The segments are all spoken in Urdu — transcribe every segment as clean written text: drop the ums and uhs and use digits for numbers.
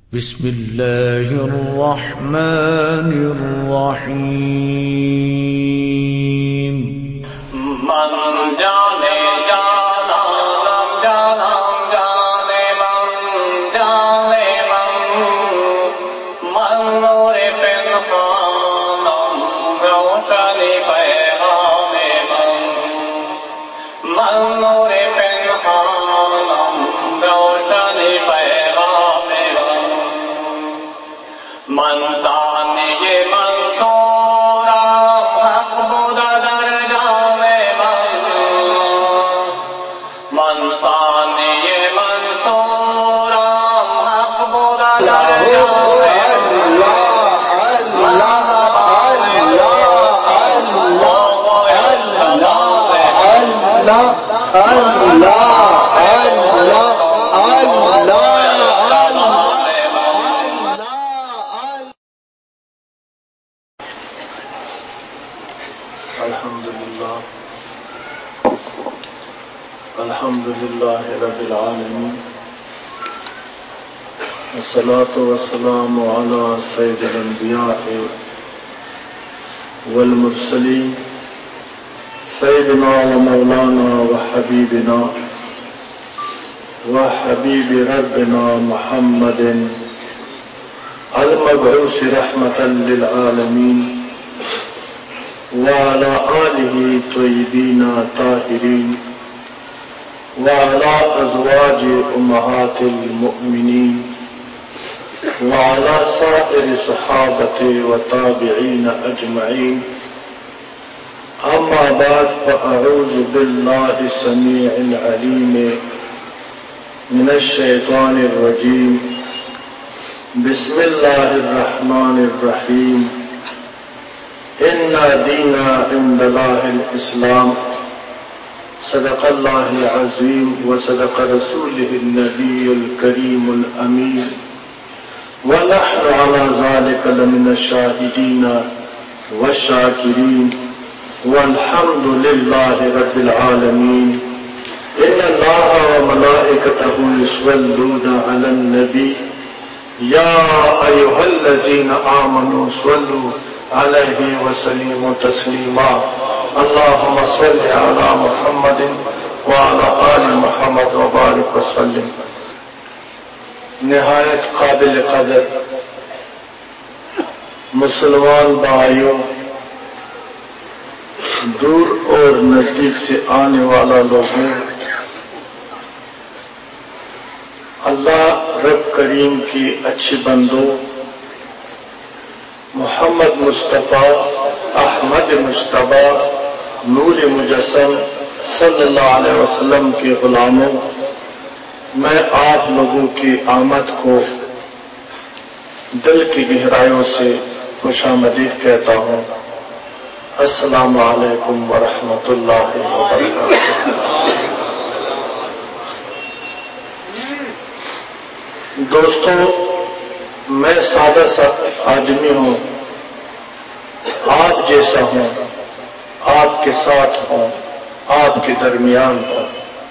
بسم الله الرحمن الرحيم من جانے جانا لم جانا جانے من جانے من نور پنہانم روشنی پیغام من نور پنہانم روشنی پیغام من ثانی منصورا حق بود در جام من ثانی منصورا حق بود در جام الحمد لله رب العالمين والصلاة والسلام على سيد الأنبياء والمرسلين سيدنا ومولانا وحبيبنا وحبيب ربنا محمد المبعوث رحمة للعالمين وعلى آله طيبين طاهرين وعلى أزواج أمهات المؤمنين وعلى سائر صحابة وتابعين أجمعين أما بعد فأعوذ بالله السميع العليم من الشيطان الرجيم بسم الله الرحمن الرحيم إن دين عند الله الإسلام صدق الله العظيم وصدق رسوله النبي الكريم الأمين ونحن على ذلك لمن الشاهدين والشاكرين والحمد لله رب العالمين إن الله وملائكته يصلون على النبي يا أيها الذين آمنوا صلوا عليه وسلموا تسليما اللهم صل على محمد وعلى آل محمد وبارك وسلم. نہایت قابل قدر مسلمان بھائیوں، دور اور نزدیک سے آنے والا لوگوں، اللہ رب کریم کی اچھے بندوں، محمد مصطفیٰ احمد مجتبیٰ نور مجسم صلی اللہ علیہ وسلم کے غلاموں، میں آپ لوگوں کی آمد کو دل کی گہرائیوں سے خوش آمدید کہتا ہوں. السلام علیکم ورحمۃ اللہ وبرکاتہ. دوستوں، میں سادہ سا آدمی ہوں، آپ جیسا ہوں، آپ کے ساتھ ہوں، آپ کے درمیان ہوں.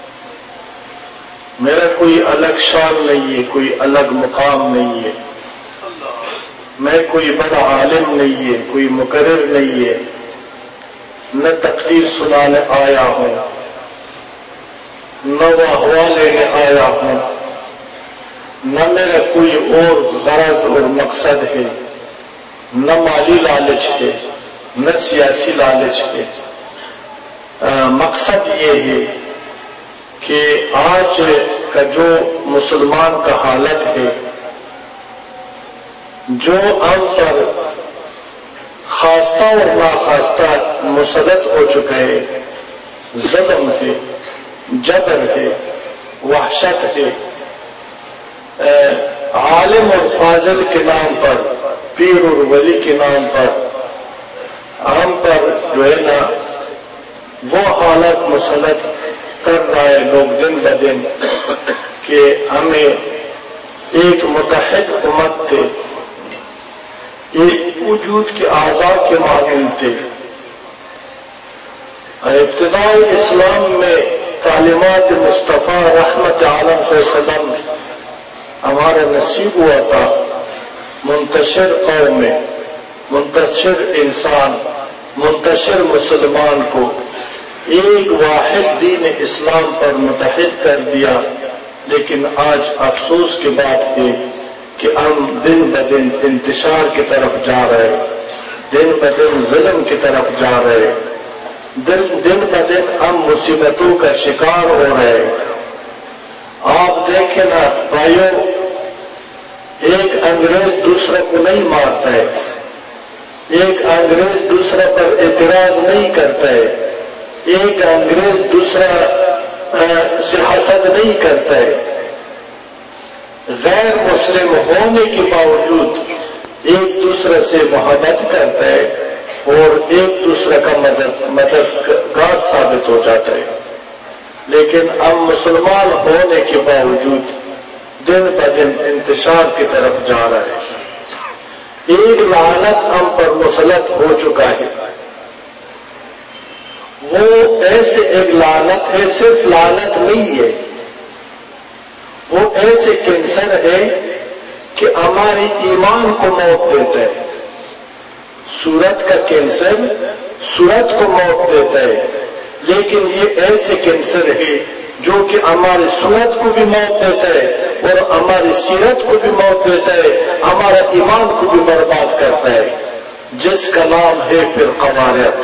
میرا کوئی الگ شان نہیں ہے، کوئی الگ مقام نہیں ہے، میں کوئی بڑا عالم نہیں ہے، کوئی مقرر نہیں ہے، نہ تقریر سنانے آیا ہوں، نہ واہ لینے آیا ہوں، نہ میرا کوئی اور غرض اور مقصد ہے، نہ مالی لالچ ہے، نہ سیاسی لالچ ہے. مقصد یہ ہے کہ آج کا جو مسلمان کا حالت ہے، جو ہم پر خواستہ اور ناخواستہ مسلط ہو چکے ہیں، ظلم ہے، جبر ہے، وحشت ہے، عالم اور فاضل کے نام پر، پیر اور ولی کے نام پر ہم پر جو ہے نا وہ حالت مسلط کر رہا ہے لوگ دن بدن کہ ہمیں ایک متحد امت تھے، ایک وجود کے اعضاء کے مانند تھے. ابتدائی اسلام میں تعلیمات مصطفیٰ رحمت عالم صلی اللہ علیہ وسلم ہمارا نصیب ہوا تھا منتشر قوم میں منتشر انسان منتشر مسلمان کو ایک واحد دین اسلام پر متحد کر دیا، لیکن آج افسوس کی بات ہے کہ ہم دن بدن انتشار کی طرف جا رہے، دن بدن ظلم کی طرف جا رہے، دن بدن ہم مصیبتوں کا شکار ہو رہے۔ آپ دیکھیں نا بھائیوں، ایک انگریز دوسرے کو نہیں مارتا ہے، ایک انگریز دوسرے پر اعتراض نہیں کرتا ہے، ایک انگریز دوسرا سے حسد نہیں کرتا ہے، غیر مسلم ہونے کے باوجود ایک دوسرے سے محبت کرتا ہے اور ایک دوسرے کا مددگار ثابت ہو جاتا ہے۔ لیکن ہم مسلمان ہونے کے باوجود دن بدن انتشار کی طرف جا رہے ہیں۔ ایک لعنت ہم پر مسلط ہو چکا ہے، وہ ایسے ایک لعنت ہے، صرف لعنت نہیں ہے، وہ ایسے کینسر ہے کہ ہمارے ایمان کو موت دیتا ہے۔ صورت کا کینسر صورت کو موت دیتا ہے، لیکن یہ ایسے کینسر ہے جو کہ ہماری صورت کو بھی موت دیتا ہے اور ہماری سیرت کو بھی موت دیتا ہے، ہمارا ایمان کو بھی برباد کرتا ہے، جس کا نام ہے پھر قواریت۔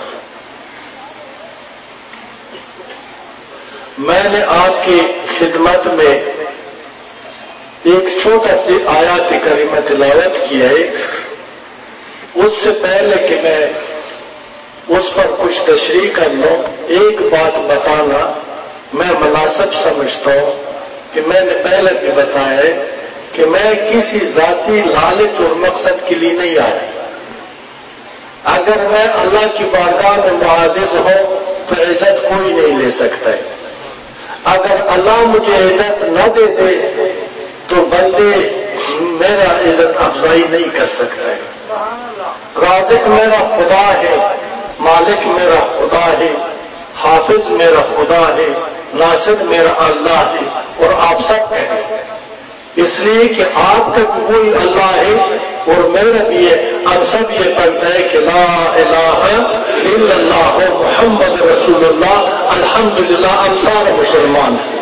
میں نے آپ کی خدمت میں ایک چھوٹا سی آیات کریمہ تلاوت کی ہے، اس سے پہلے کہ میں اس پر کچھ تشریح کر لوں، ایک بات بتانا میں مناسب سمجھتا ہوں کہ میں نے پہلے بھی بتایا ہے کہ میں کسی ذاتی لالچ اور مقصد کے لیے نہیں آیا۔ اگر میں اللہ کی بارگاہ میں معزز ہوں تو عزت کوئی نہیں لے سکتا ہے، اگر اللہ مجھے عزت نہ دے دے تو بندے میرا عزت افزائی نہیں کر سکتا ہے۔ رازق میرا خدا ہے، مالک میرا خدا ہے، حافظ میرا خدا ہے، ناصر میرا اللہ ہے اور آپ سب کا ہے، اس لیے کہ آپ کا کوئی اللہ ہے اور میرا بھی ہے۔ ہم سب یہ پڑھتے ہیں کہ لا الہ الا اللہ محمد رسول اللہ، الحمدللہ ہم سارے مسلمان ہیں۔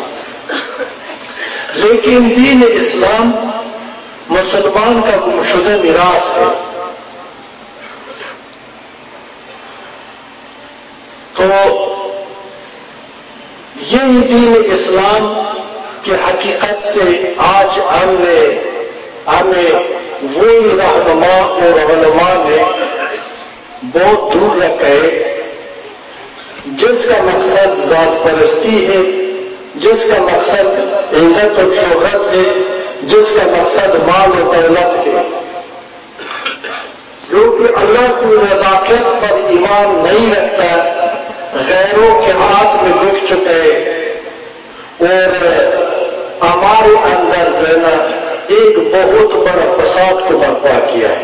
لیکن دین اسلام مسلمان کا گمشدہ میراث ہے، تو یہی دین اسلام کی حقیقت سے آج ہمیں وہی رہنما اور علماء نے بہت دور رکھا ہے، جس کا مقصد ذات پرستی ہے، جس کا مقصد عزت اور شہرت ہے، جس کا مقصد مال و دولت ہے، جو کہ اللہ کی رضاکت پر ایمان نہیں رکھتا، غیروں کے ہاتھ میں بک چکے اور ہمارے اندر جو ہے نا ایک بہت بڑا فساد کو برپا کیا ہے۔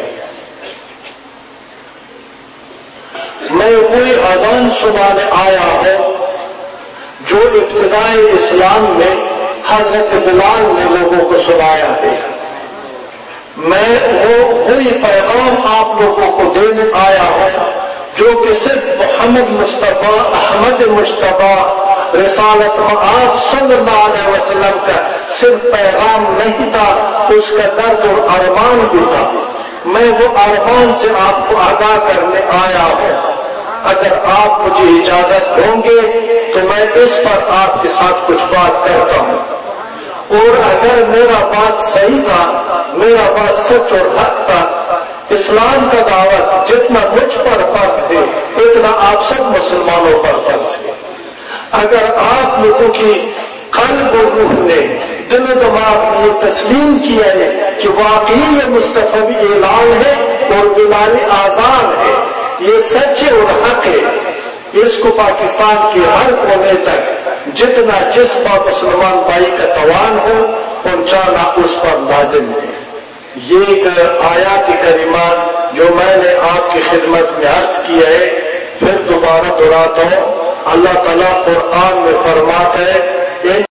میں وہی اذان سنانے آیا ہوں جو ابتدائی اسلام میں حضرت بلال نے لوگوں کو سنایا ہے، میں وہی پیغام آپ لوگوں کو دینے آیا ہوں جو کہ صرف محمد مصطفیٰ احمد مصطفیٰ رسالت آپ صلی اللہ علیہ وسلم کا صرف پیغام نہیں تھا، اس کا درد اور ارمان بھی تھا۔ میں وہ ارمان سے آپ کو آگاہ کرنے آیا ہوں۔ اگر آپ مجھے اجازت دیں گے تو میں اس پر آپ کے ساتھ کچھ بات کرتا ہوں، اور اگر میرا بات صحیح تھا، میرا بات سچ اور حق تھا، اسلام کا دعوت جتنا مجھ پر فرض ہے اتنا آپ سب مسلمانوں پر فرض ہے۔ اگر آپ لوگوں کی قلب و روح نے دل و دماغ میں یہ تسلیم کیا ہے کہ واقعی یہ مصطفی اعلان ہے اور بیماری آزاد ہے، یہ سچ اور حق ہے، اس کو پاکستان کے ہر کونے تک جتنا جس پر مسلمان بھائی کا توان ہو پہنچانا اس پر لازم ہے۔ یہ ایک آیات کریمہ جو میں نے آپ کی خدمت میں عرض کیا ہے، پھر دوبارہ دہراتا ہوں۔ اللہ تعالیٰ قرآن میں فرماتا ہے